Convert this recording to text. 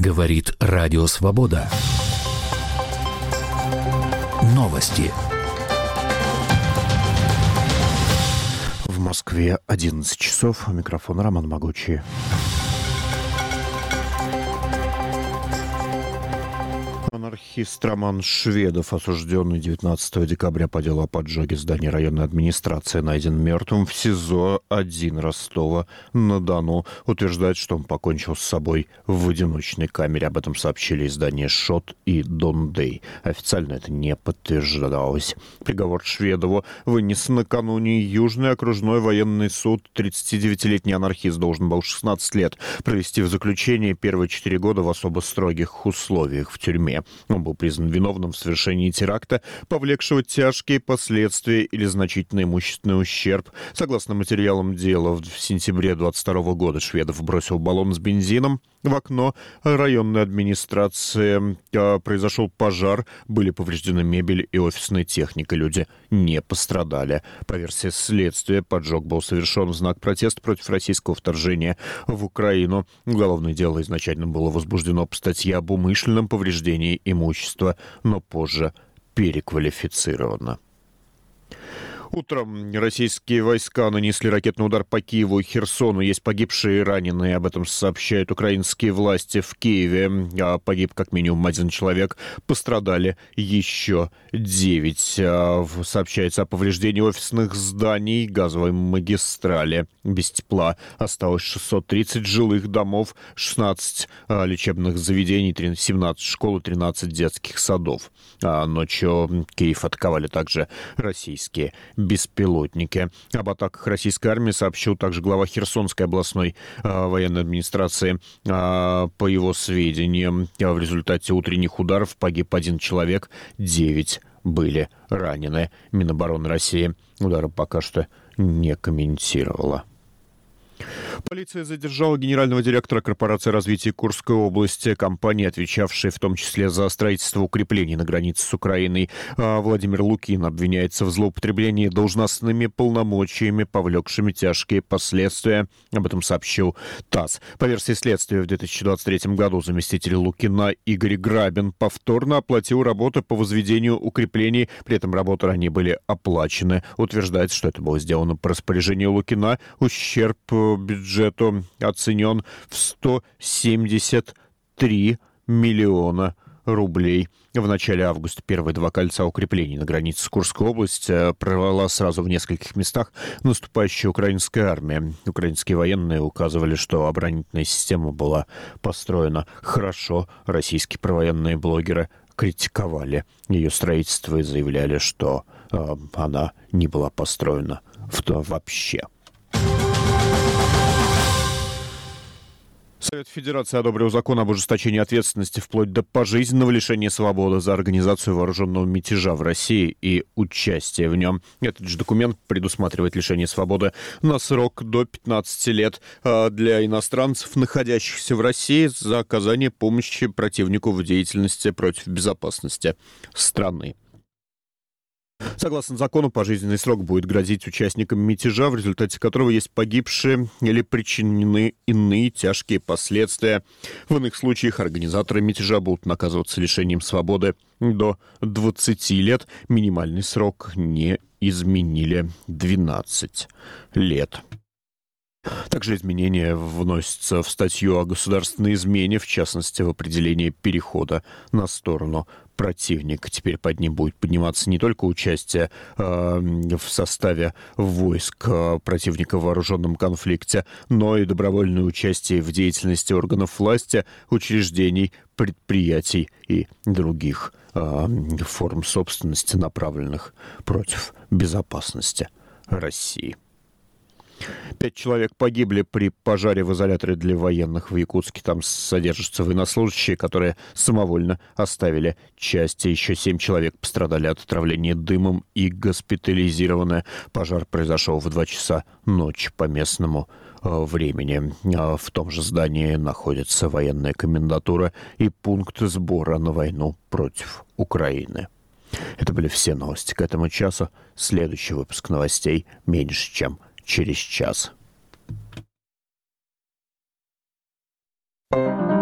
Говорит Радио Свобода. Новости. В Москве 11 часов. У микрофона Роман Могучий. Анархист Роман Шведов, осужденный 19 декабря по делу о поджоге здания районной администрации, найден мертвым в СИЗО-1 Ростова-на-Дону. Утверждает, что он покончил с собой в одиночной камере. Об этом сообщили издания «Шот» и «Дондей». Официально это не подтверждалось. Приговор Шведову вынес накануне. Южный окружной военный суд. 39-летний анархист должен был 16 лет провести в заключении, первые 4 года в особо строгих условиях в тюрьме. Он был признан виновным в совершении теракта, повлекшего тяжкие последствия или значительный имущественный ущерб. Согласно материалам дела, в сентябре 2022 года Шведов бросил баллон с бензином в окно районной администрации. Произошел пожар, были повреждены мебель и офисная техника. Люди не пострадали. По версии следствия, поджог был совершен в знак протеста против российского вторжения в Украину. Уголовное дело изначально было возбуждено по статье об умышленном повреждении имущества, но позже переквалифицировано. Утром российские войска нанесли ракетный удар по Киеву и Херсону. Есть погибшие и раненые. Об этом сообщают украинские власти в Киеве. Погиб как минимум 1 человек. Пострадали еще 9. Сообщается о повреждении офисных зданий, газовой магистрали. Без тепла осталось 630 жилых домов, 16 лечебных заведений, 17 школ и 13 детских садов. Ночью Киев атаковали также российские беспилотники. Об атаках российской армии сообщил также глава Херсонской областной военной администрации. По его сведениям, в результате утренних ударов погиб 1 человек, 9 были ранены. Минобороны России удары пока что не комментировала. Полиция задержала генерального директора корпорации развития Курской области, компании, отвечавшей в том числе за строительство укреплений на границе с Украиной. Владимир Лукин обвиняется в злоупотреблении должностными полномочиями, повлекшими тяжкие последствия. Об этом сообщил ТАСС. По версии следствия, в 2023 году заместитель Лукина Игорь Грабин повторно оплатил работы по возведению укреплений. При этом работы ранее были оплачены. Утверждается, что это было сделано по распоряжению Лукина. Ущерб бюджету оценен в 173 миллиона рублей. В начале августа первые 2 кольца укреплений на границе с Курской областью прорвала сразу в нескольких местах наступающая украинская армия. Украинские военные указывали, что оборонительная система была построена хорошо. Российские провоенные блогеры критиковали ее строительство и заявляли, что она не была построена вообще. Совет Федерации одобрил закон об ужесточении ответственности вплоть до пожизненного лишения свободы за организацию вооруженного мятежа в России и участие в нем. Этот же документ предусматривает лишение свободы на срок до 15 лет для иностранцев, находящихся в России, за оказание помощи противнику в деятельности против безопасности страны. Согласно закону, пожизненный срок будет грозить участникам мятежа, в результате которого есть погибшие или причинены иные тяжкие последствия. В иных случаях организаторы мятежа будут наказываться лишением свободы до 20 лет. Минимальный срок не изменили — 12 лет. Также изменения вносятся в статью о государственной измене, в частности, в определении перехода на сторону противника. Теперь под ним будет подниматься не только участие в составе войск противника в вооруженном конфликте, но и добровольное участие в деятельности органов власти, учреждений, предприятий и других форм собственности, направленных против безопасности России. 5 человек погибли при пожаре в изоляторе для военных в Якутске. Там содержатся военнослужащие, которые самовольно оставили части. Еще 7 человек пострадали от отравления дымом и госпитализированы. Пожар произошел в 2 часа ночи по местному времени. В том же здании находится военная комендатура и пункт сбора на войну против Украины. Это были все новости к этому часу. Следующий выпуск новостей меньше, чем через час.